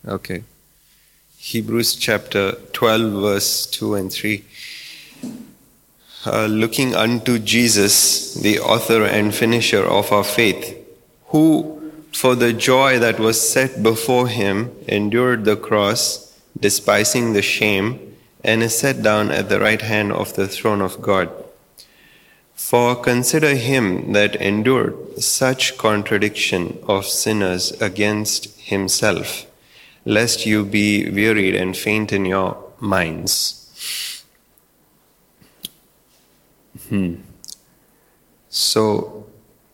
Okay. Hebrews chapter 12, verse 2 and 3. Looking unto Jesus, the author and finisher of our faith, who for the joy that was set before him endured the cross, despising the shame, and is set down at the right hand of the throne of God. For consider him that endured such contradiction of sinners against himself, lest you be wearied and faint in your minds. So,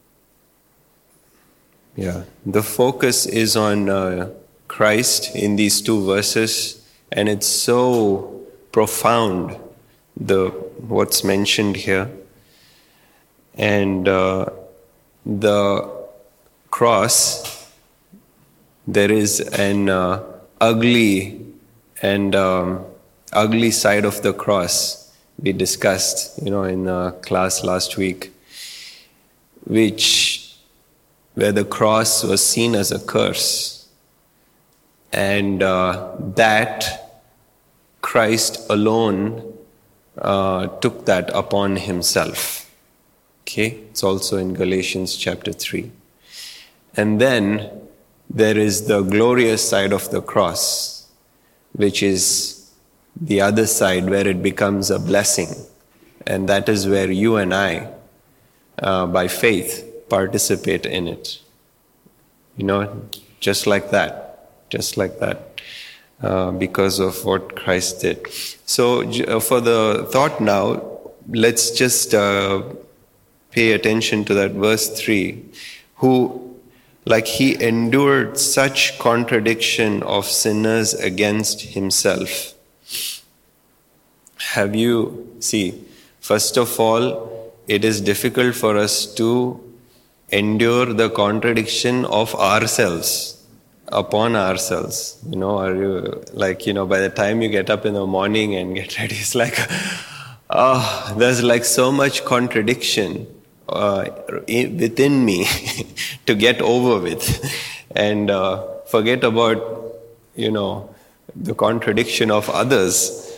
the focus is on Christ in these two verses, and it's so profound, what's mentioned here. And the cross, there is an ugly side of the cross we discussed, in class last week, where the cross was seen as a curse, and that Christ alone took that upon himself. Okay, it's also in Galatians chapter 3. And then there is the glorious side of the cross, which is the other side where it becomes a blessing. And that is where you and I, by faith, participate in it. Just like that, because of what Christ did. So for the thought now, let's just pay attention to that verse 3, who, like he endured such contradiction of sinners against himself. First of all, it is difficult for us to endure the contradiction of ourselves, upon ourselves. Are you, by the time you get up in the morning and get ready, it's like, there's so much contradiction within me to get over with, and forget about the contradiction of others.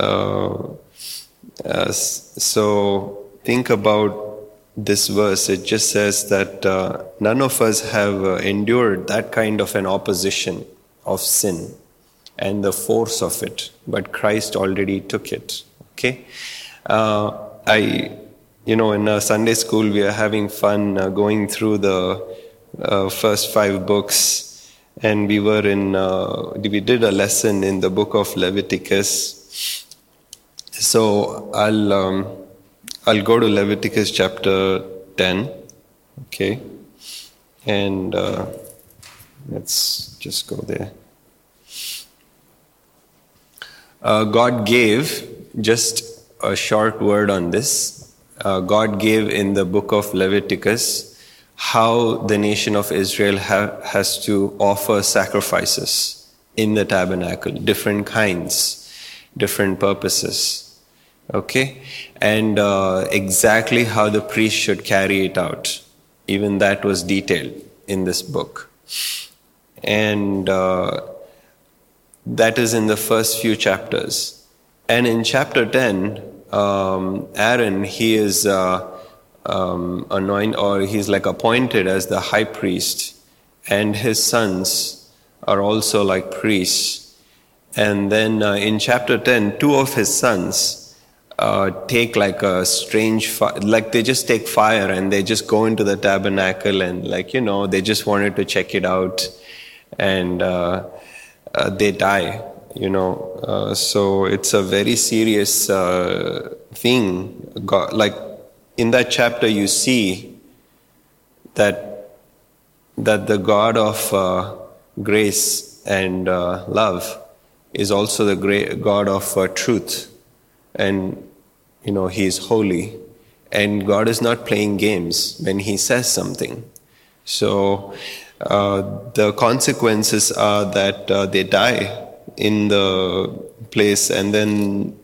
So think about this verse. It just says that none of us have endured that kind of an opposition of sin and the force of it, but Christ already took it. Okay, in Sunday school, we are having fun going through the first 5 books, and we did a lesson in the book of Leviticus. So I'll go to Leviticus chapter 10, okay, and let's just go there. God gave, just a short word on this. God gave in the book of Leviticus how the nation of Israel has to offer sacrifices in the tabernacle, different kinds, different purposes, okay? And exactly how the priest should carry it out. Even that was detailed in this book. And that is in the first few chapters. And in chapter 10, Aaron, he is anointed, or he's appointed as the high priest, and his sons are also like priests. And then in chapter 10, 2 of his sons take a strange they just take fire and they just go into the tabernacle, and they just wanted to check it out, and they die. So it's a very serious thing. God, in that chapter, you see that the God of grace and love is also the great God of truth, and He is holy, and God is not playing games when He says something. So the consequences are that they die in the place. And then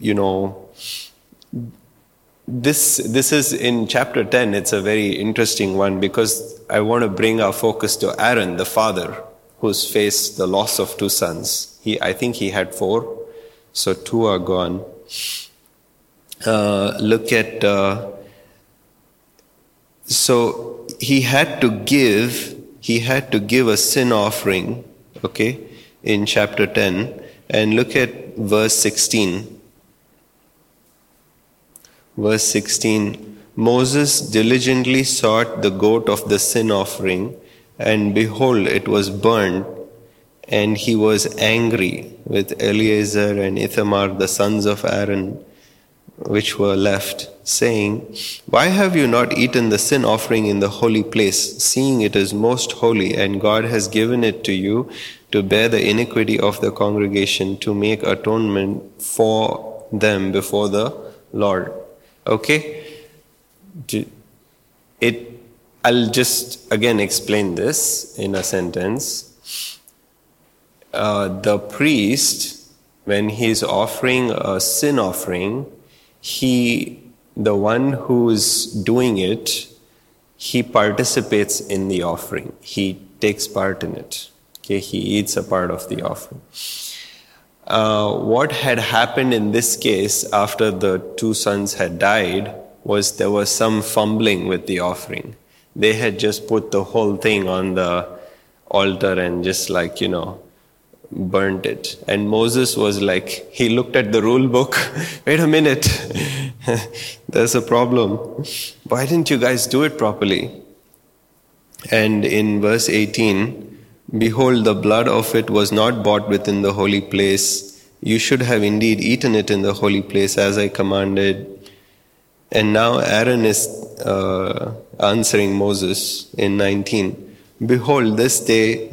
this is in chapter 10. It's a very interesting one, because I want to bring our focus to Aaron, the father, who's faced the loss of 2 sons. I think he had 4, so 2 are gone. Look at, so he had to give a sin offering, okay, in chapter 10. And look at verse 16. Verse 16, Moses diligently sought the goat of the sin offering, and behold, it was burned, and he was angry with Eleazar and Ithamar, the sons of Aaron, which were left, saying, Why have you not eaten the sin offering in the holy place, seeing it is most holy, and God has given it to you to bear the iniquity of the congregation, to make atonement for them before the Lord? Okay? I'll just again explain this in a sentence. The priest, when he's offering a sin offering, the one who's doing it, he participates in the offering. He takes part in it. Okay, he eats a part of the offering. What had happened in this case after the 2 sons had died was there was some fumbling with the offering. They had just put the whole thing on the altar and just burnt it. And Moses was like, he looked at the rule book, wait a minute, there's a problem. Why didn't you guys do it properly? And in verse 18, Behold, the blood of it was not bought within the holy place. You should have indeed eaten it in the holy place as I commanded. And now Aaron is answering Moses in 19. Behold, this day,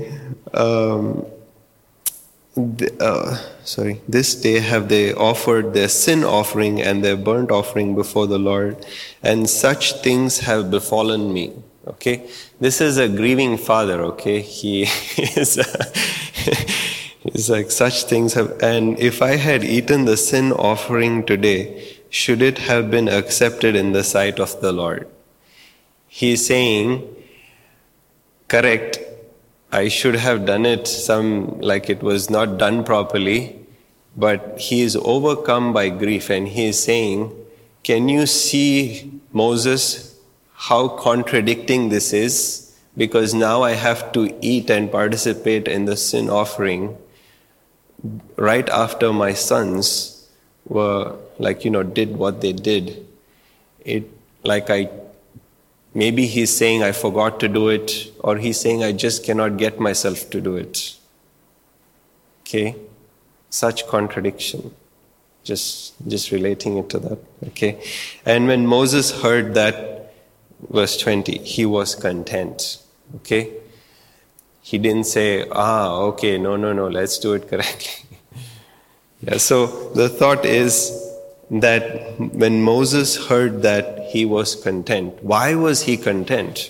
this day have they offered their sin offering and their burnt offering before the Lord, and such things have befallen me. Okay, this is a grieving father. Okay, he is. He's like, such things have. And if I had eaten the sin offering today, should it have been accepted in the sight of the Lord? He's saying, correct. I should have done it it was not done properly, but he is overcome by grief, and he is saying, can you see, Moses, how contradicting this is? Because now I have to eat and participate in the sin offering right after my sons were did what they did. Maybe he's saying I forgot to do it, or he's saying I just cannot get myself to do it. Okay? Such contradiction. Just relating it to that. Okay? And when Moses heard that, verse 20, he was content. Okay? He didn't say, okay, no, let's do it correctly. Yeah, so the thought is that when Moses heard that, he was content. Why was he content?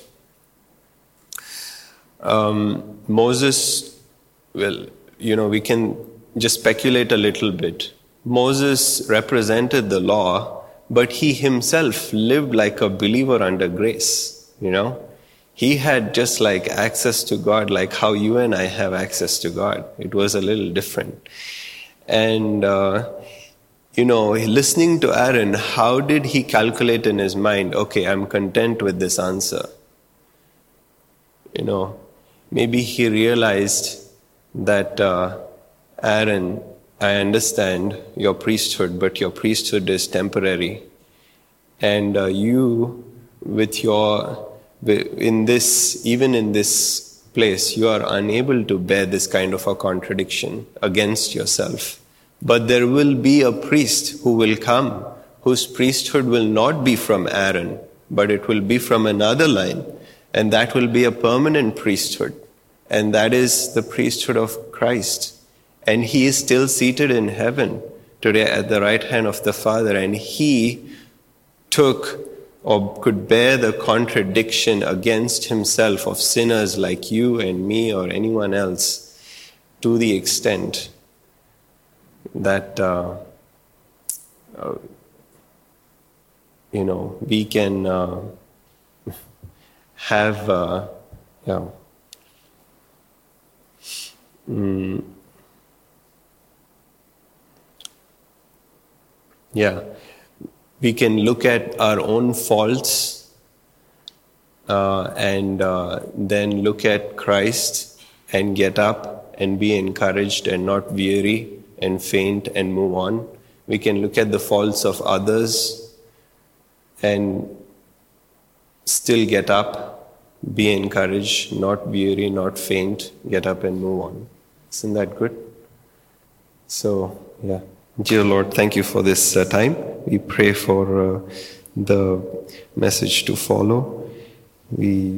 Moses, we can just speculate a little bit. Moses represented the law, but he himself lived like a believer under grace, He had just access to God, like how you and I have access to God. It was a little different. And, listening to Aaron, how did he calculate in his mind, okay, I'm content with this answer? Maybe he realized that, Aaron, I understand your priesthood, but your priesthood is temporary. And you, in this place, you are unable to bear this kind of a contradiction against yourself. But there will be a priest who will come, whose priesthood will not be from Aaron, but it will be from another line. And that will be a permanent priesthood. And that is the priesthood of Christ. And he is still seated in heaven today at the right hand of the Father. And he took or could bear the contradiction against himself of sinners like you and me or anyone else to the extent that, we can have, Yeah, we can look at our own faults and then look at Christ and get up and be encouraged and not weary and faint and move on. We can look at the faults of others and still get up, be encouraged, not weary, not faint, get up and move on. Isn't that good? So, yeah. Dear Lord, thank you for this time. We pray for the message to follow. We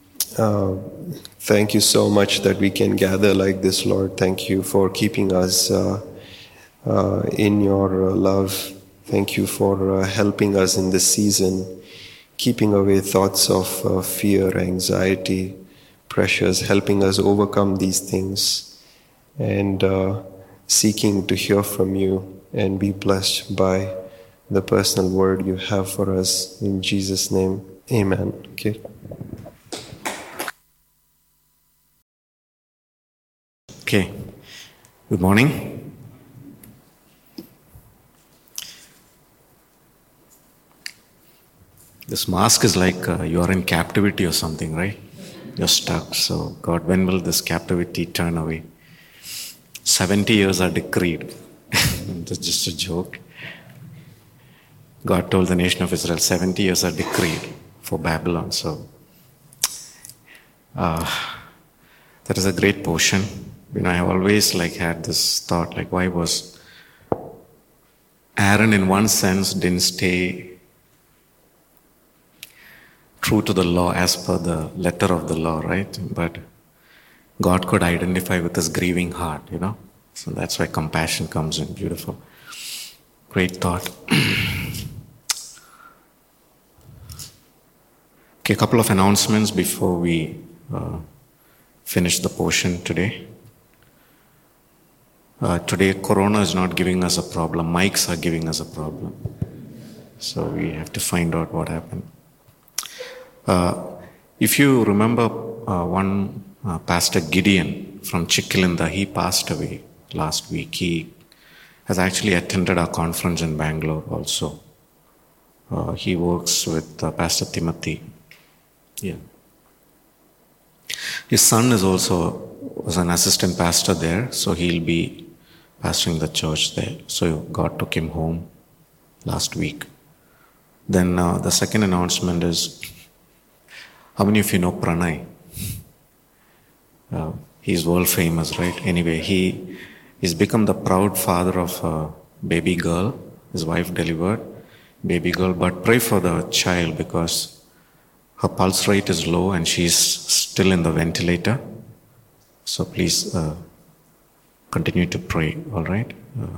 thank you so much that we can gather like this, Lord. Thank you for keeping us in your love. Thank you for helping us in this season, keeping away thoughts of fear, anxiety, pressures, helping us overcome these things, and seeking to hear from you and be blessed by the personal word you have for us. In Jesus' name, amen. Okay. Okay. Good morning. This mask is like you are in captivity or something, right? You're stuck. So, God, when will this captivity turn away? 70 years are decreed. That's just a joke. God told the nation of Israel, 70 years are decreed for Babylon. So, that is a great portion. I have always had this thought, why was Aaron in one sense didn't stay true to the law as per the letter of the law, right? But God could identify with his grieving heart, So that's why compassion comes in. Beautiful. Great thought. Okay, a couple of announcements before we finish the portion today. Today, Corona is not giving us a problem. Mics are giving us a problem. So we have to find out what happened. If you remember one Pastor Gideon from Chikkalinda, he passed away last week. He has actually attended our conference in Bangalore also. He works with Pastor Timothy. Yeah. His son was an assistant pastor there, so he'll be pastoring the church there. So God took him home last week. Then the second announcement is, how many of you know Pranay? He's world famous, right? Anyway, he's become the proud father of a baby girl. His wife delivered baby girl, but pray for the child because her pulse rate is low and she's still in the ventilator. So please continue to pray, all right?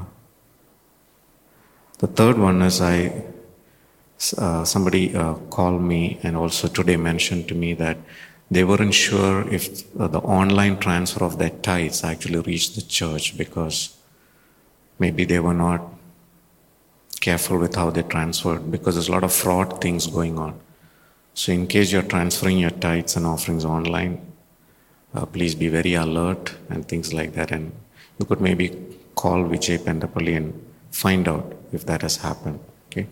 The third one is somebody called me and also today mentioned to me that they weren't sure if the online transfer of their tithes actually reached the church because maybe they were not careful with how they transferred because there's a lot of fraud things going on. So in case you're transferring your tithes and offerings online, please be very alert and things like that. And you could maybe call Vijay Pendapalli and find out if that has happened. Okay.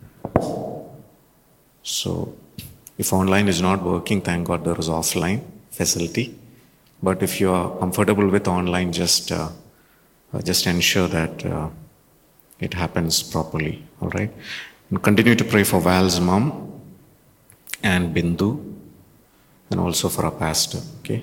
So if online is not working, thank God there is offline facility. But if you are comfortable with online, just ensure that it happens properly. All right. And continue to pray for Val's mom and Bindu, and also for our pastor. Okay.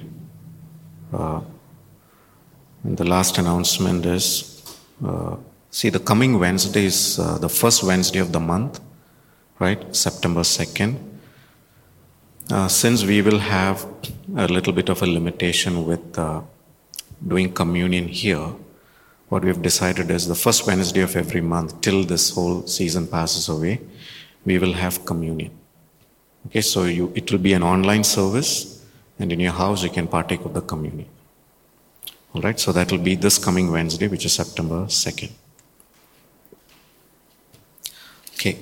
And the last announcement is, the coming Wednesday is the first Wednesday of the month, right? September 2nd. Since we will have a little bit of a limitation with doing communion here, what we've decided is the first Wednesday of every month till this whole season passes away, we will have communion. Okay, so it will be an online service, and in your house you can partake of the communion. All right, so that will be this coming Wednesday, which is September 2nd. Okay.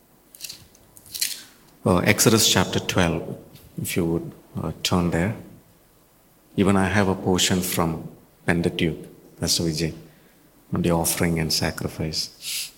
Exodus chapter 12, if you would turn there. Even I have a portion from Pentateuch, Pastor Vijay, on the offering and sacrifice.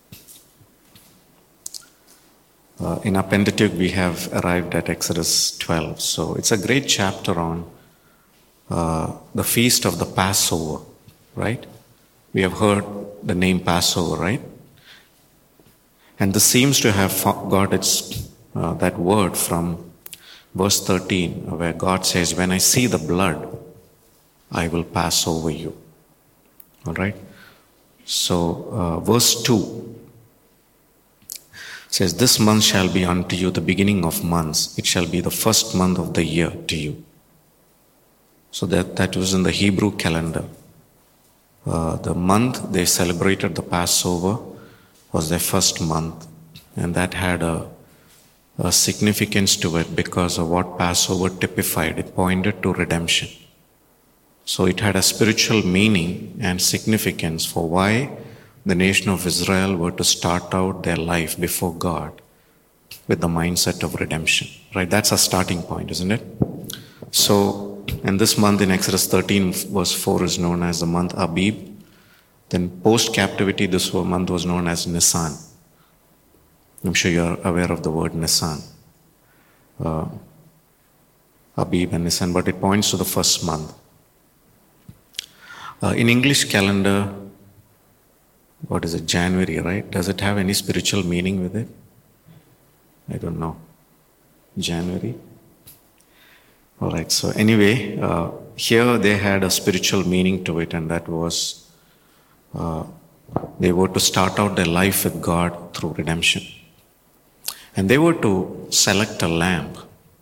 In our Pentateuch, we have arrived at Exodus 12. So it's a great chapter on the feast of the Passover, right? We have heard the name Passover, right? And this seems to have got its that word from verse 13, where God says, when I see the blood, I will pass over you. All right? So verse 2 says, this month shall be unto you the beginning of months. It shall be the first month of the year to you. So that was in the Hebrew calendar. The month they celebrated the Passover was their first month, and that had a significance to it because of what Passover typified. It pointed to redemption. So it had a spiritual meaning and significance for why the nation of Israel were to start out their life before God with the mindset of redemption. Right? That's a starting point, isn't it? So, and this month in Exodus 13 verse 4 is known as the month Abib. Then post-captivity, this month was known as Nisan. I'm sure you're aware of the word Nisan. Abib and Nisan, but it points to the first month. In English calendar, what is it, January, right? Does it have any spiritual meaning with it? I don't know. January? All right, so anyway, here they had a spiritual meaning to it, and that was they were to start out their life with God through redemption. And they were to select a lamb.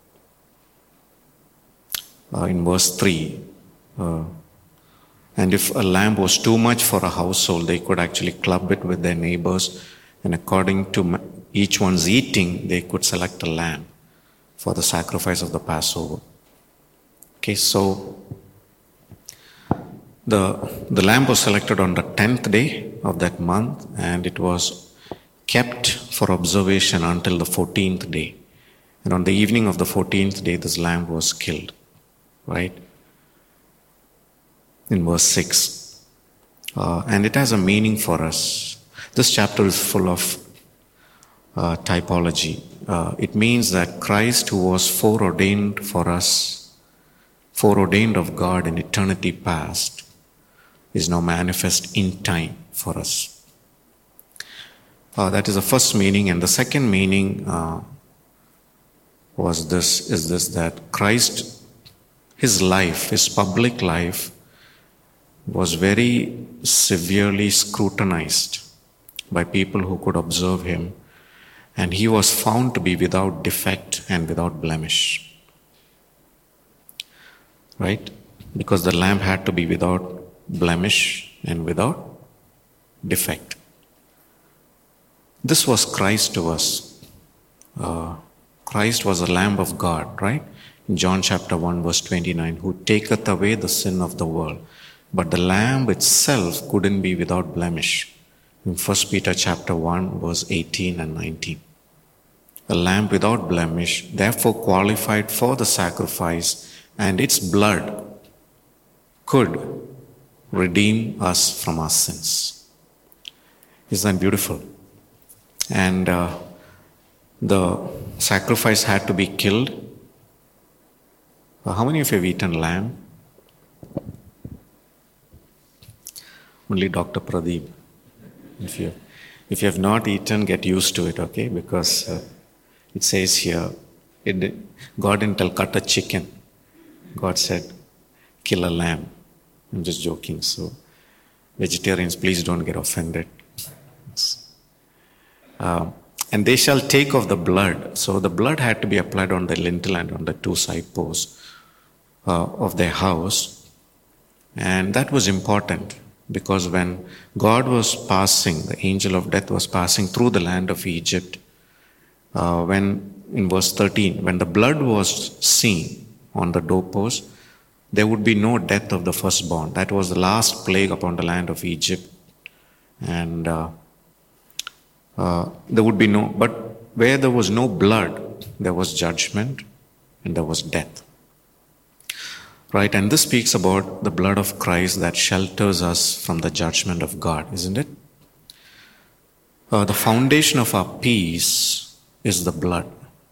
In verse 3, and if a lamb was too much for a household, they could actually club it with their neighbors, and according to each one's eating, they could select a lamb for the sacrifice of the Passover. Okay, so the lamb was selected on the 10th day of that month, and it was kept for observation until the 14th day. And on the evening of the 14th day, this lamb was killed, right? In verse 6. And it has a meaning for us. This chapter is full of typology. It means that Christ, who was foreordained for us, foreordained of God in eternity past, is now manifest in time for us. That is the first meaning, and the second meaning is this, that Christ, his life, his public life, was very severely scrutinized by people who could observe him, and he was found to be without defect and without blemish. Right? Because the lamb had to be without blemish and without defect. This was Christ to us. Christ was the Lamb of God, right? In John chapter 1 verse 29, who taketh away the sin of the world. But the Lamb itself couldn't be without blemish. In 1 Peter chapter 1 verse 18 and 19. A lamb without blemish, therefore qualified for the sacrifice, and its blood could redeem us from our sins. Isn't that beautiful? And the sacrifice had to be killed. How many of you have eaten lamb? Only Dr. Pradeep. If you have not eaten, get used to it, okay? Because it says here, God didn't tell cut a chicken. God said, kill a lamb. I'm just joking. So, vegetarians, please don't get offended. And they shall take of the blood. So the blood had to be applied on the lintel and on the two side posts of their house. And that was important because when God was passing, the angel of death was passing through the land of Egypt, when in verse 13, when the blood was seen on the doorpost, there would be no death of the firstborn. That was the last plague upon the land of Egypt. And there would be no, but where there was no blood, there was judgment and there was death. Right? And this speaks about the blood of Christ that shelters us from the judgment of God, isn't it? The foundation of our peace is the blood.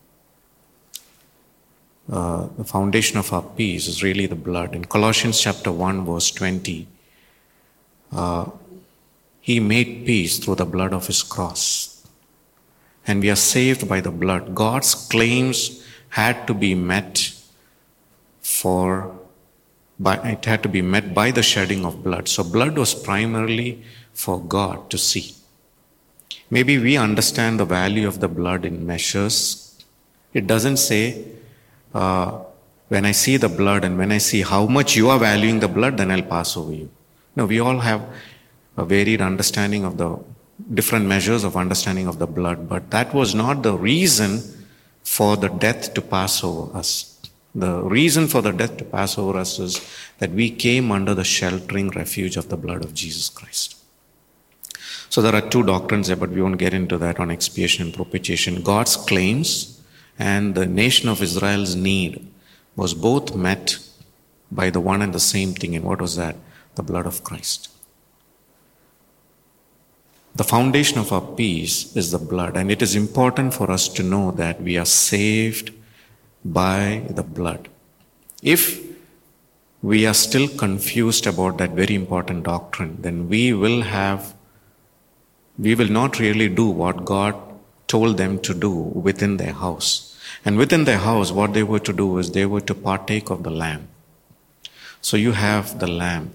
The foundation of our peace is really the blood. In Colossians chapter 1 verse 20, He made peace through the blood of His cross. And we are saved by the blood. God's claims had to be met it had to be met by the shedding of blood. So blood was primarily for God to see. Maybe we understand the value of the blood in measures. It doesn't say, when I see the blood and when I see how much you are valuing the blood, then I'll pass over you. No, we all have a varied understanding of the different measures of understanding of the blood, but that was not the reason for the death to pass over us. The reason for the death to pass over us is that we came under the sheltering refuge of the blood of Jesus Christ. So there are two doctrines there, but we won't get into that on expiation and propitiation. God's claims and the nation of Israel's need was both met by the one and the same thing. And what was that? The blood of Christ. The foundation of our peace is the blood. And it is important for us to know that we are saved by the blood. If we are still confused about that very important doctrine, then we will not really do what God told them to do within their house. And within their house, what they were to do is they were to partake of the lamb. So you have the lamb.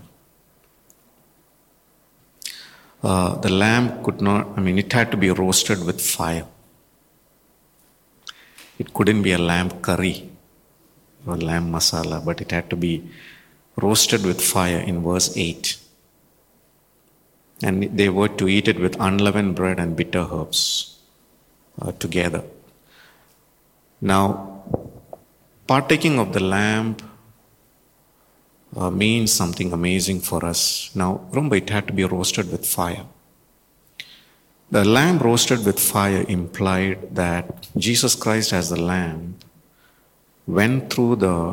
The lamb it had to be roasted with fire. It couldn't be a lamb curry or lamb masala, but it had to be roasted with fire in verse 8. And they were to eat it with unleavened bread and bitter herbs together. Now, partaking of the lamb means something amazing for us. Now, remember, it had to be roasted with fire. The lamb roasted with fire implied that Jesus Christ as the lamb went through the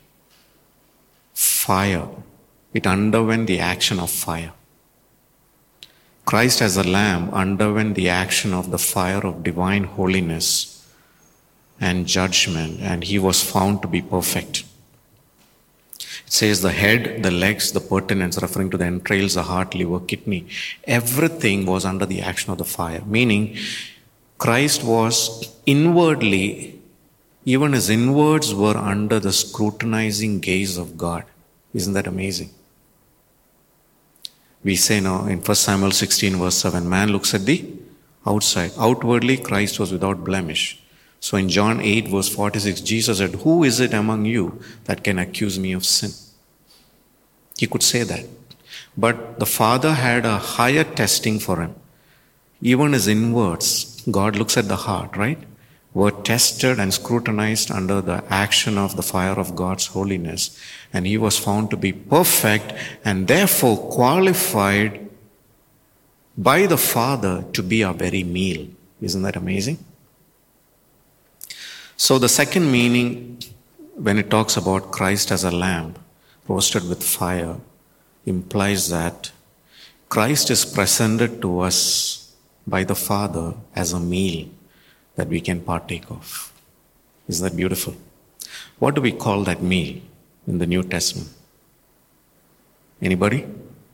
fire. It underwent the action of fire. Christ as a lamb underwent the action of the fire of divine holiness and judgment, and He was found to be perfect. It says the head, the legs, the pertinence, referring to the entrails, the heart, liver, kidney, everything was under the action of the fire. Meaning, Christ was inwardly, even His inwards were under the scrutinizing gaze of God. Isn't that amazing? We say now in 1 Samuel 16 verse 7, man looks at the outside. Outwardly, Christ was without blemish. So in John 8 verse 46, Jesus said, who is it among you that can accuse me of sin? He could say that. But the Father had a higher testing for Him. Even His inwards, God looks at the heart, right? Were tested and scrutinized under the action of the fire of God's holiness. And He was found to be perfect and therefore qualified by the Father to be our very meal. Isn't that amazing? So the second meaning, when it talks about Christ as a lamb roasted with fire, implies that Christ is presented to us by the Father as a meal that we can partake of. Isn't that beautiful? What do we call that meal in the New Testament? Anybody?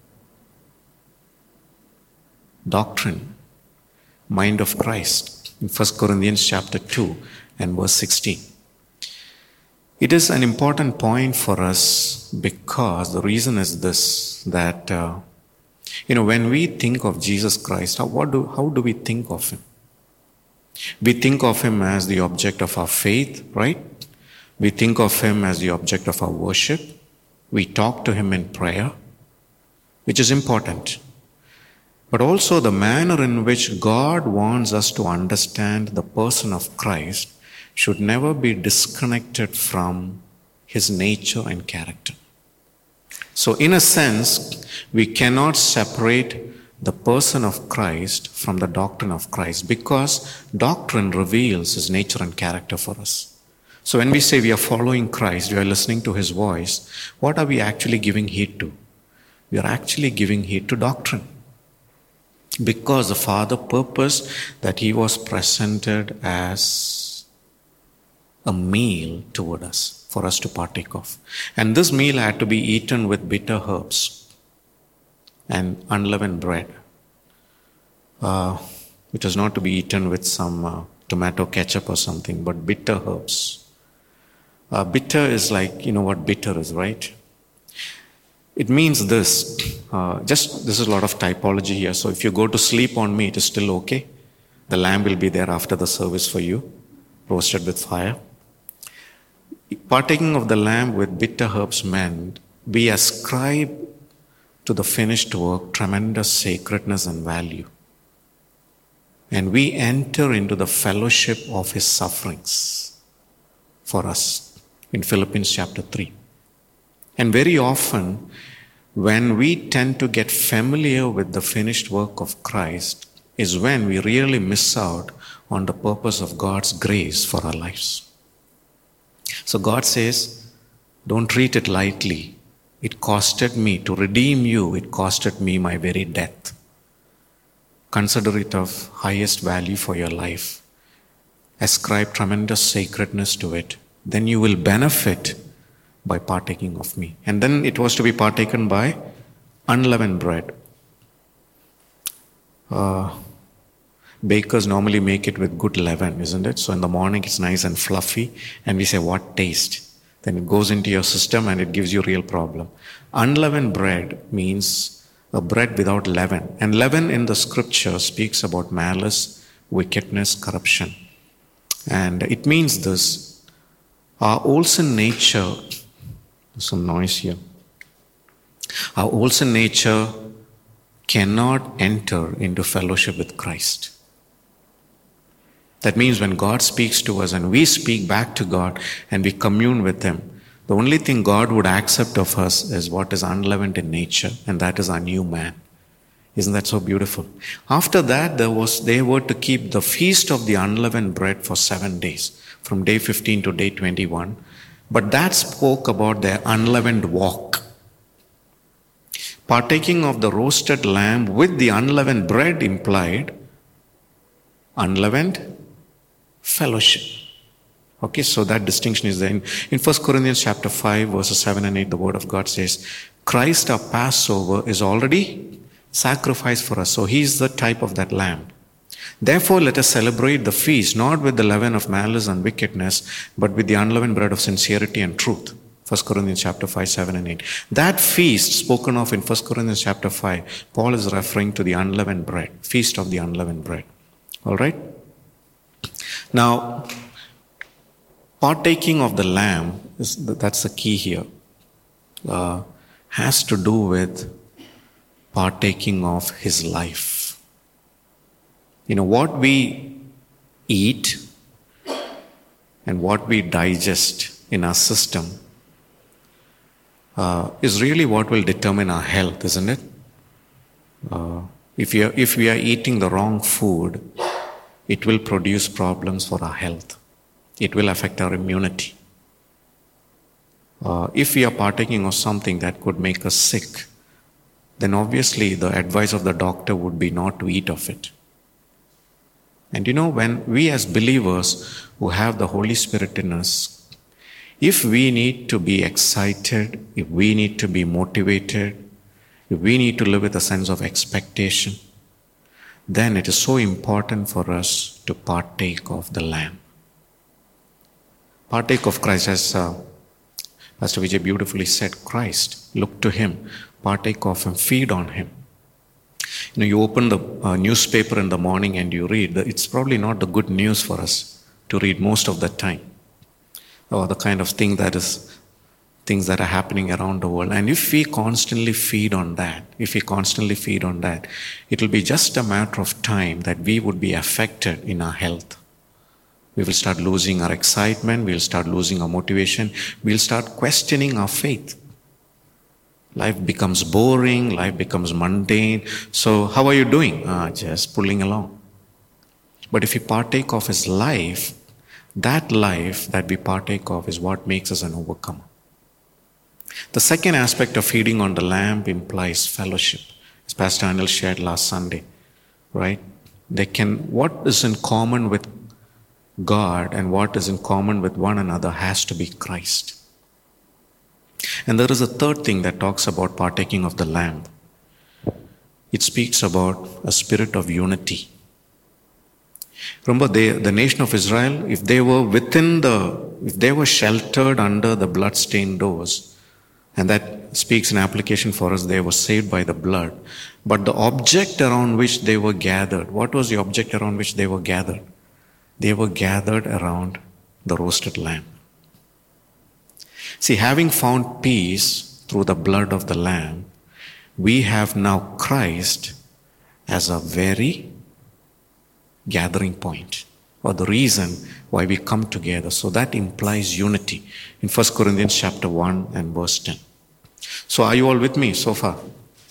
Doctrine, mind of Christ, in 1 Corinthians chapter 2 and verse 16. It is an important point for us because the reason is this, that when we think of Jesus Christ, how do we think of Him? We think of Him as the object of our faith, right? We think of Him as the object of our worship. We talk to Him in prayer, which is important. But also the manner in which God wants us to understand the person of Christ should never be disconnected from His nature and character. So in a sense, we cannot separate the person of Christ from the doctrine of Christ, because doctrine reveals His nature and character for us. So when we say we are following Christ, we are listening to his voice, what are we actually giving heed to? We are actually giving heed to doctrine. Because the Father purposed that he was presented as a meal toward us, for us to partake of. And this meal had to be eaten with bitter herbs and unleavened bread. It was not to be eaten with some tomato ketchup or something, but bitter herbs. Bitter is like, you know what bitter is, right? It means this. This is a lot of typology here. So if you go to sleep on me, it is still okay. The lamb will be there after the service for you, roasted with fire. Partaking of the lamb with bitter herbs meant we ascribe to the finished work tremendous sacredness and value. And we enter into the fellowship of his sufferings for us in Philippians chapter 3. And very often, when we tend to get familiar with the finished work of Christ, is when we really miss out on the purpose of God's grace for our lives. So God says, don't treat it lightly. It costed me to redeem you. It costed me my very death. Consider it of highest value for your life. Ascribe tremendous sacredness to it. Then you will benefit by partaking of me. And then it was to be partaken by unleavened bread. Bakers normally make it with good leaven, isn't it? So in the morning it's nice and fluffy, and we say, what taste? Then it goes into your system and it gives you real problem. Unleavened bread means a bread without leaven. And leaven in the scripture speaks about malice, wickedness, corruption. And it means this. Our old sin nature, there's some noise here. Our old sin nature cannot enter into fellowship with Christ. That means when God speaks to us and we speak back to God and we commune with him, the only thing God would accept of us is what is unleavened in nature, and that is our new man. Isn't that so beautiful? After that, they were to keep the feast of the unleavened bread for 7 days, from day 15 to day 21. But that spoke about their unleavened walk. Partaking of the roasted lamb with the unleavened bread implied unleavened fellowship. Okay, so that distinction is there. In 1 Corinthians chapter 5, verses 7 and 8, the word of God says, Christ our Passover is already sacrificed for us. So he is the type of that lamb. Therefore, let us celebrate the feast, not with the leaven of malice and wickedness, but with the unleavened bread of sincerity and truth. 1 Corinthians chapter 5, 7 and 8. That feast spoken of in 1 Corinthians chapter 5, Paul is referring to the unleavened bread, feast of the unleavened bread. All right? Now, partaking of the lamb, that's the key here, has to do with partaking of his life. You know, what we eat and what we digest in our system is really what will determine our health, isn't it? If we are eating the wrong food, it will produce problems for our health. It will affect our immunity. If we are partaking of something that could make us sick, then obviously the advice of the doctor would be not to eat of it. And you know, when we as believers who have the Holy Spirit in us, if we need to be excited, if we need to be motivated, if we need to live with a sense of expectation, then it is so important for us to partake of the Lamb. Partake of Christ, as Pastor Vijay beautifully said, Christ, look to him, partake of him, feed on him. You know, you open the newspaper in the morning and you read, it's probably not the good news for us to read most of the time, or the kind of things that are happening around the world. And if we constantly feed on that, it will be just a matter of time that we would be affected in our health. We will start losing our excitement, we will start losing our motivation, we will start questioning our faith. Life becomes boring, life becomes mundane. So how are you doing? Just pulling along. But if you partake of his life, That life that we partake of is what makes us an overcomer. The second aspect of feeding on the lamb implies fellowship, as Pastor Anil shared last Sunday, right? What is in common with God and what is in common with one another has to be Christ. And there is a third thing that talks about partaking of the lamb. It speaks about a spirit of unity. Remember, the nation of Israel, if they were sheltered under the blood-stained doors, and that speaks in application for us, they were saved by the blood. But the object around which they were gathered, what was the object around which they were gathered? They were gathered around the roasted lamb. See, having found peace through the blood of the lamb, we have now Christ as a very gathering point, or the reason why we come together. So that implies unity in 1 Corinthians chapter 1 and verse 10. So are you all with me so far?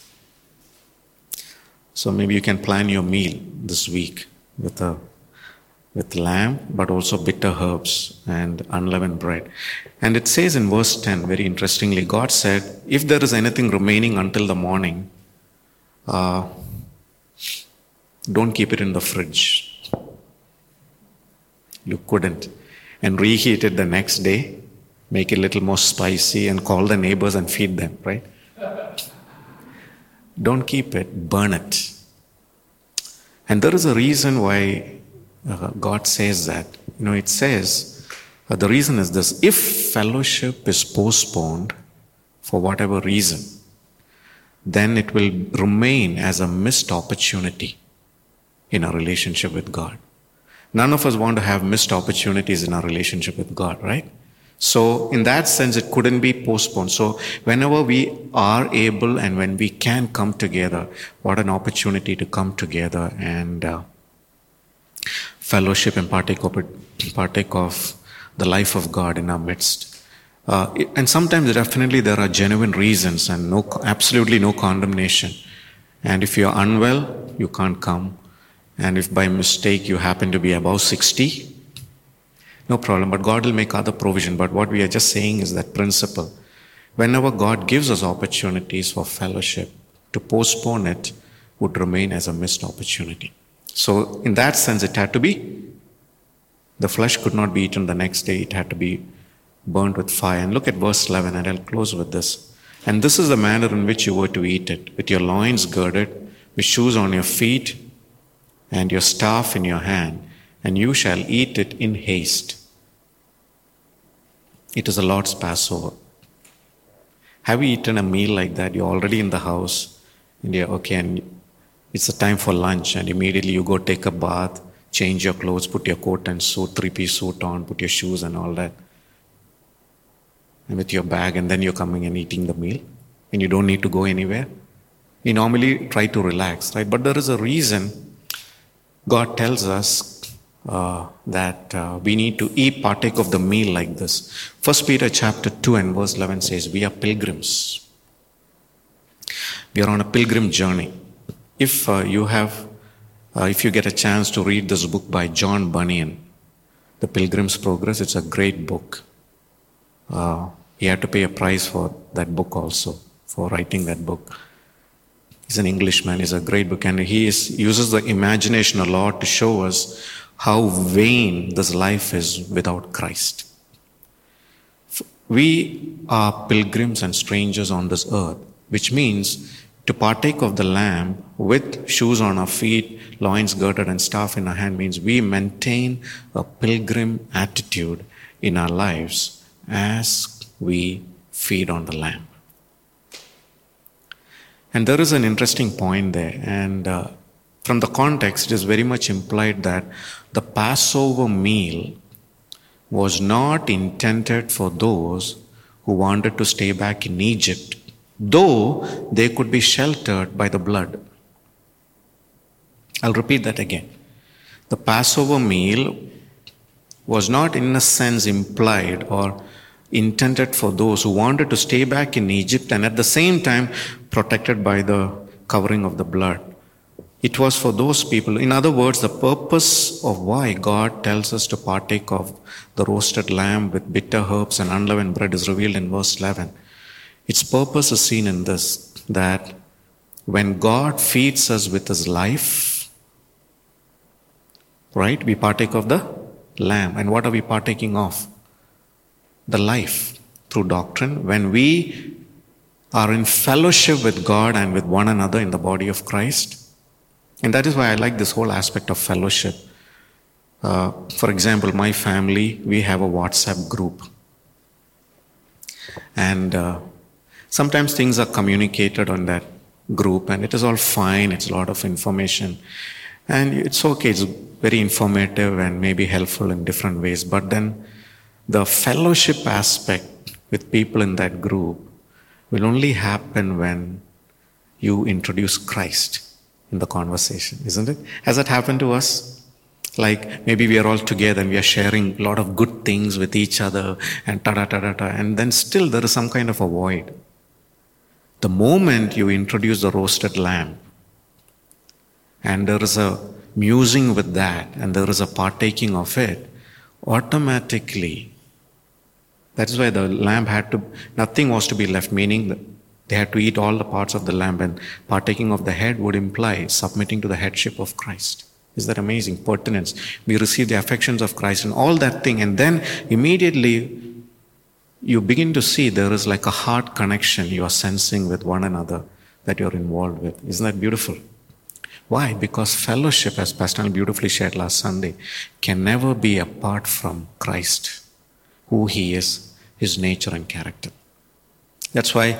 So maybe you can plan your meal this week with lamb, but also bitter herbs and unleavened bread. And it says in verse 10, very interestingly, God said, if there is anything remaining until the morning, don't keep it in the fridge. You couldn't. And reheat it the next day, make it a little more spicy and call the neighbors and feed them, right? Don't keep it, burn it. And there is a reason why God says that. It says, the reason is this: if fellowship is postponed for whatever reason, then it will remain as a missed opportunity in our relationship with God. None of us want to have missed opportunities in our relationship with God, right? So in that sense, it couldn't be postponed. So whenever we are able and when we can come together, what an opportunity to come together and fellowship and partake of the life of God in our midst. And sometimes definitely there are genuine reasons and absolutely no condemnation. And if you're unwell, you can't come. And if by mistake you happen to be above 60, no problem, but God will make other provision. But what we are just saying is that principle. Whenever God gives us opportunities for fellowship, to postpone it would remain as a missed opportunity. So in that sense, it had to be, the flesh could not be eaten the next day. It had to be burnt with fire. And look at verse 11, and I'll close with this. And this is the manner in which you were to eat it, with your loins girded, with shoes on your feet, and your staff in your hand, and you shall eat it in haste. It is the Lord's Passover. Have you eaten a meal like that? You're already in the house, and you're okay, and it's the time for lunch, and immediately you go take a bath, change your clothes, put your coat and suit, three-piece suit on, put your shoes and all that, and with your bag, and then you're coming and eating the meal, and you don't need to go anywhere. We normally try to relax, right? But there is a reason God tells us that we need to partake of the meal like this. 1 Peter chapter 2 and verse 11 says, we are pilgrims. We are on a pilgrim journey. If you get a chance to read this book by John Bunyan, The Pilgrim's Progress, it's a great book. He had to pay a price for that book also, for writing that book. He's an Englishman, he's a great book, and he uses the imagination a lot to show us how vain this life is without Christ. We are pilgrims and strangers on this earth, which means to partake of the lamb with shoes on our feet, loins girded and staff in our hand means we maintain a pilgrim attitude in our lives as we feed on the lamb. And there is an interesting point there, and from the context it is very much implied that the Passover meal was not intended for those who wanted to stay back in Egypt, though they could be sheltered by the blood. I'll repeat that again. The Passover meal was not in a sense implied or intended for those who wanted to stay back in Egypt and at the same time protected by the covering of the blood. It was for those people. In other words, the purpose of why God tells us to partake of the roasted lamb with bitter herbs and unleavened bread is revealed in verse 11. Its purpose is seen in this, that when God feeds us with His life, right, we partake of the lamb. And what are we partaking of? The life through doctrine. When we are in fellowship with God and with one another in the body of Christ. And that is why I like this whole aspect of fellowship. For example, my family, we have a WhatsApp group. And sometimes things are communicated on that group and it is all fine, it's a lot of information. And it's okay, it's very informative and maybe helpful in different ways. But then the fellowship aspect with people in that group will only happen when you introduce Christ in the conversation, isn't it? Has that happened to us? Like maybe we are all together and we are sharing a lot of good things with each other and and then still there is some kind of a void. The moment you introduce the roasted lamb and there is a musing with that and there is a partaking of it, automatically, that is why the lamb nothing was to be left, meaning that they had to eat all the parts of the lamb, and partaking of the head would imply submitting to the headship of Christ. Is that amazing? Pertinence. We receive the affections of Christ and all that thing, and then immediately you begin to see there is like a heart connection you are sensing with one another that you're involved with. Isn't that beautiful? Why? Because fellowship, as Pastor Al beautifully shared last Sunday, can never be apart from Christ, who He is, His nature and character. That's why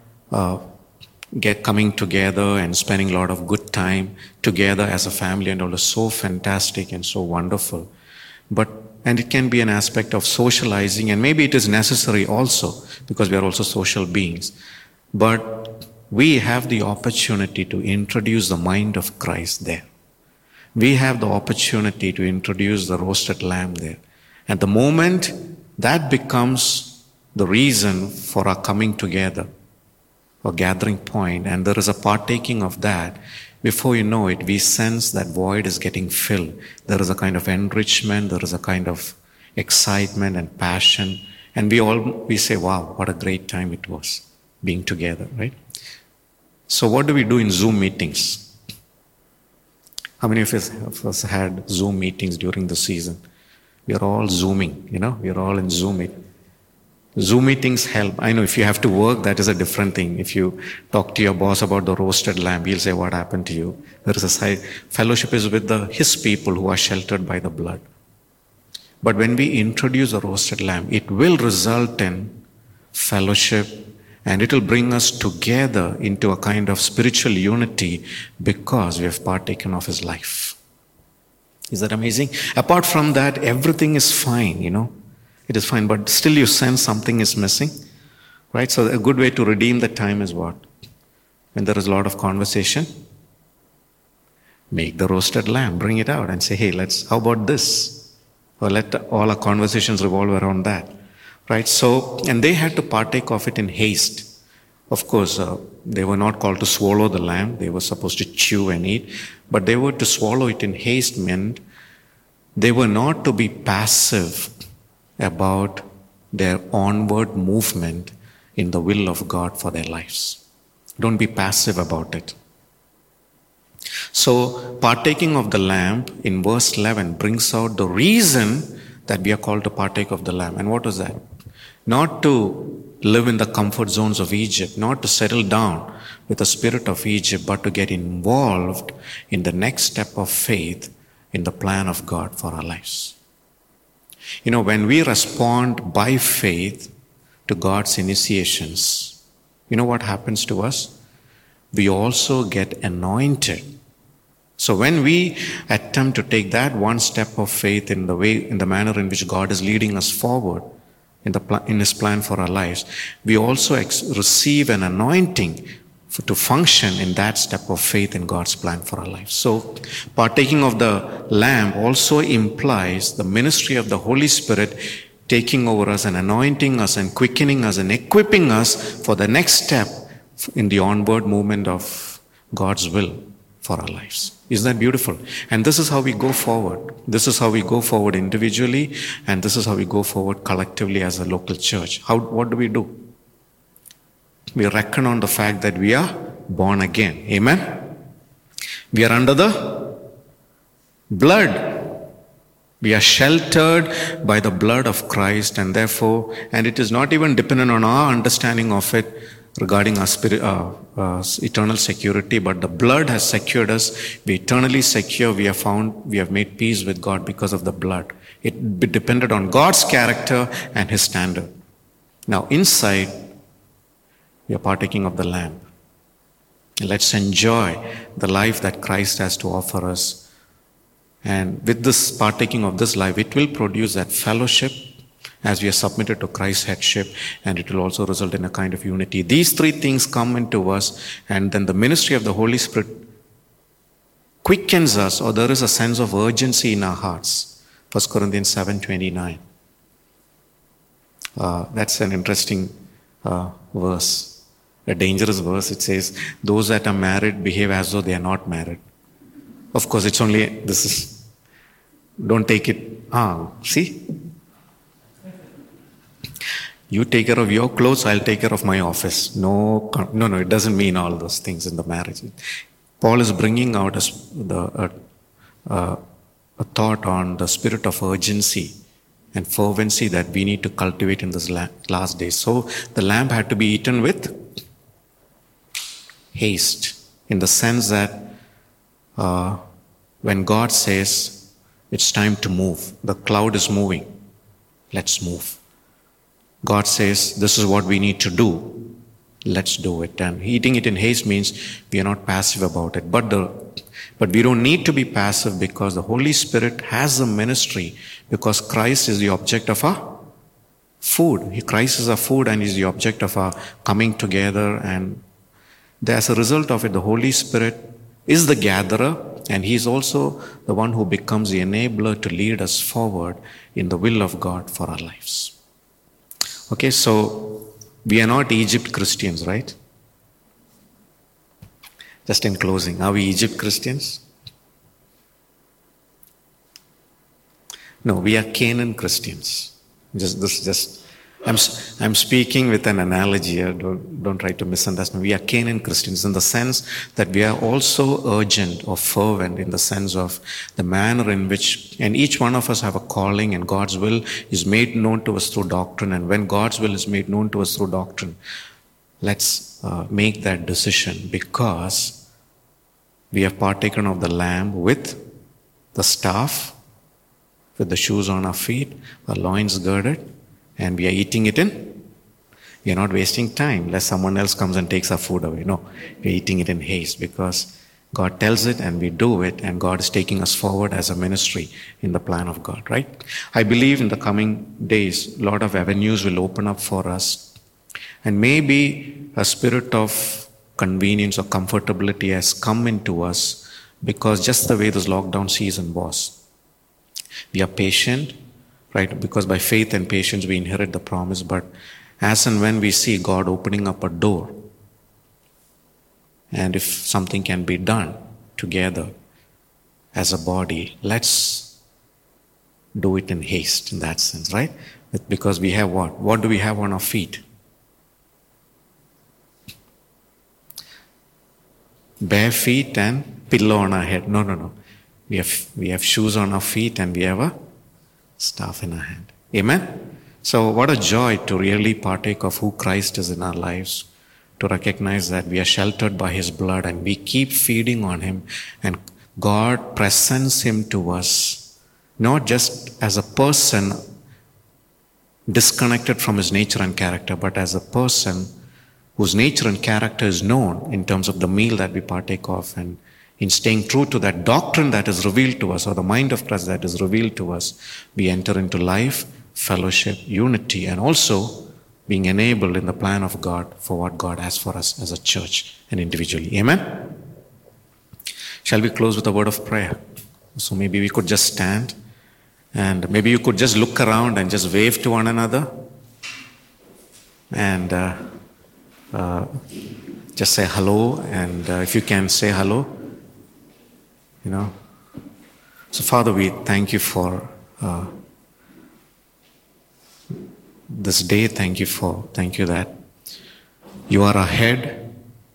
coming together and spending a lot of good time together as a family and all is so fantastic and so wonderful. And it can be an aspect of socializing, and maybe it is necessary also because we are also social beings. But we have the opportunity to introduce the mind of Christ there. We have the opportunity to introduce the roasted lamb there. At the moment, that becomes the reason for our coming together, a gathering point, and there is a partaking of that. Before you know it, we sense that void is getting filled. There is a kind of enrichment, there is a kind of excitement and passion, and we say, wow, what a great time it was being together, right? So what do we do in Zoom meetings? How many of us had Zoom meetings during the season? We are all Zooming, we are all in Zoom meetings. Zoom meetings help. I know if you have to work, that is a different thing. If you talk to your boss about the roasted lamb, he'll say, what happened to you? There is a side. Fellowship is with His people who are sheltered by the blood. But when we introduce a roasted lamb, it will result in fellowship and it will bring us together into a kind of spiritual unity because we have partaken of His life. Is that amazing? Apart from that, everything is fine, It is fine, but still you sense something is missing, right? So a good way to redeem the time is what? When there is a lot of conversation, make the roasted lamb, bring it out and say, hey, how about this? Or let all our conversations revolve around that, right? So, and they had to partake of it in haste. Of course, they were not called to swallow the lamb. They were supposed to chew and eat, but they were to swallow it in haste meant they were not to be passive about their onward movement in the will of God for their lives. Don't be passive about it. So, partaking of the lamb in verse 11 brings out the reason that we are called to partake of the lamb. And what was that? Not to live in the comfort zones of Egypt, not to settle down with the spirit of Egypt, but to get involved in the next step of faith in the plan of God for our lives. When we respond by faith to God's initiations, what happens to us? We also get anointed. So when we attempt to take that one step of faith in the manner in which God is leading us forward in His plan for our lives, we also receive an anointing to function in that step of faith in God's plan for our lives. So, partaking of the lamb also implies the ministry of the Holy Spirit taking over us and anointing us and quickening us and equipping us for the next step in the onward movement of God's will for our lives. Isn't that beautiful? And this is how we go forward. This is how we go forward individually, and this is how we go forward collectively as a local church. What do? We reckon on the fact that we are born again. Amen? We are under the blood. We are sheltered by the blood of Christ, and therefore, and it is not even dependent on our understanding of it regarding our eternal security, but the blood has secured us. We are eternally secure. We have made peace with God because of the blood. It depended on God's character and His standard. Now, inside, we are partaking of the Lamb. Let's enjoy the life that Christ has to offer us. And with this partaking of this life, it will produce that fellowship as we are submitted to Christ's headship, and it will also result in a kind of unity. These three things come into us, and then the ministry of the Holy Spirit quickens us, or there is a sense of urgency in our hearts. 1 Corinthians 7:29. That's an interesting verse, a dangerous verse. It says, those that are married behave as though they are not married. Of course, it's only, don't take it, see? You take care of your clothes, I'll take care of my office. No, it doesn't mean all those things in the marriage. Paul is bringing out a thought on the spirit of urgency and fervency that we need to cultivate in this last days. So the lamb had to be eaten with haste, in the sense that when God says it's time to move, the cloud is moving, let's move. God says this is what we need to do, let's do it. And eating it in haste means we are not passive about it. But we don't need to be passive, because the Holy Spirit has a ministry, because Christ is the object of our food. Christ is our food and is the object of our coming together. And as a result of it, the Holy Spirit is the gatherer, and He is also the one who becomes the enabler to lead us forward in the will of God for our lives. Okay, so we are not Egypt Christians, right? Just in closing, are we Egypt Christians? No, we are Canaan Christians. I'm speaking with an analogy here. Don't try to misunderstand. We are Canaan Christians in the sense that we are also urgent or fervent in the sense of the manner in which, and each one of us have a calling, and God's will is made known to us through doctrine. And when God's will is made known to us through doctrine, let's make that decision, because we have partaken of the lamb with the staff, with the shoes on our feet, our loins girded, and we are eating it in. We are not wasting time lest someone else comes and takes our food away. No, we are eating it in haste, because God tells it and we do it, and God is taking us forward as a ministry in the plan of God, right? I believe in the coming days, a lot of avenues will open up for us, and maybe a spirit of convenience or comfortability has come into us, because just the way this lockdown season was, we are patient, right? Because by faith and patience we inherit the promise. But as and when we see God opening up a door, and if something can be done together as a body, let's do it in haste in that sense, right? Because we have what? What do we have on our feet? Bare feet and pillow on our head. No. We have shoes on our feet and we have a staff in our hand. Amen? So what a joy to really partake of who Christ is in our lives, to recognize that we are sheltered by His blood and we keep feeding on Him, and God presents Him to us, not just as a person disconnected from His nature and character, but as a person whose nature and character is known in terms of the meal that we partake of, and in staying true to that doctrine that is revealed to us, or the mind of Christ that is revealed to us, we enter into life, fellowship, unity, and also being enabled in the plan of God for what God has for us as a church and individually. Amen? Shall we close with a word of prayer? So maybe we could just stand, and maybe you could just look around and just wave to one another, and just say hello, and if you can say hello, So Father, we thank you for this day. Thank you that you are our head,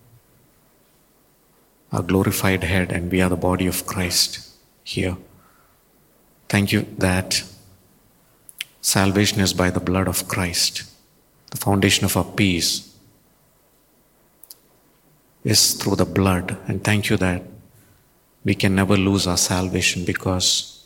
our glorified head, and we are the body of Christ here. Thank you that salvation is by the blood of Christ. The foundation of our peace is through the blood. And thank you that we can never lose our salvation because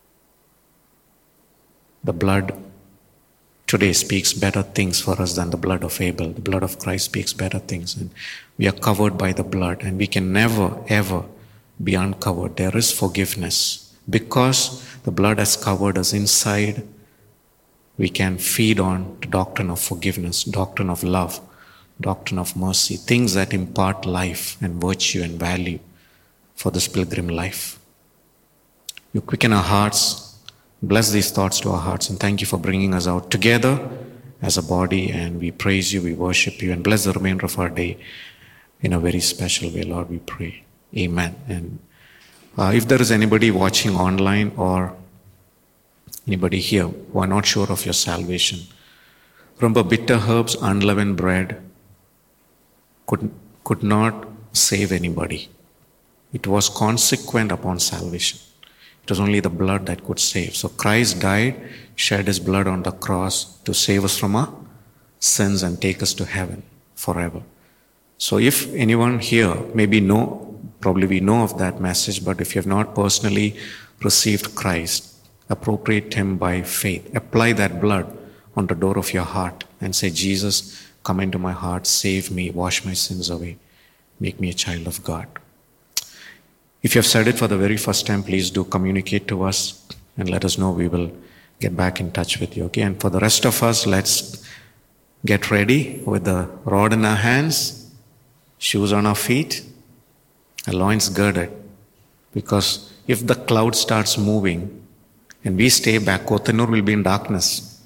the blood today speaks better things for us than the blood of Abel. The blood of Christ speaks better things. And we are covered by the blood. And we can never, ever be uncovered. There is forgiveness. Because the blood has covered us inside, we can feed on the doctrine of forgiveness, doctrine of love, doctrine of mercy, things that impart life and virtue and value for this pilgrim life. You quicken our hearts, bless these thoughts to our hearts, and thank you for bringing us out together as a body, and we praise you, we worship you, and bless the remainder of our day in a very special way, Lord, we pray. Amen. And if there is anybody watching online or anybody here who are not sure of your salvation, remember, bitter herbs, unleavened bread could not save anybody. It was consequent upon salvation. It was only the blood that could save. So Christ died, shed his blood on the cross to save us from our sins and take us to heaven forever. So if anyone here probably we know of that message, but if you have not personally received Christ, appropriate him by faith. Apply that blood on the door of your heart and say, Jesus, come into my heart, save me, wash my sins away, make me a child of God. If you have said it for the very first time, please do communicate to us and let us know. We will get back in touch with you. Okay? And for the rest of us, let's get ready with the rod in our hands, shoes on our feet, our loins girded. Because if the cloud starts moving and we stay back, Kothanur will be in darkness.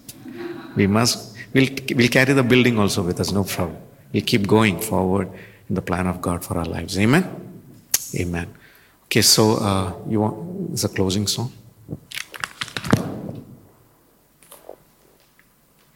We'll carry the building also with us, no problem. We'll keep going forward in the plan of God for our lives. Amen? Amen. Okay, so it's a closing song.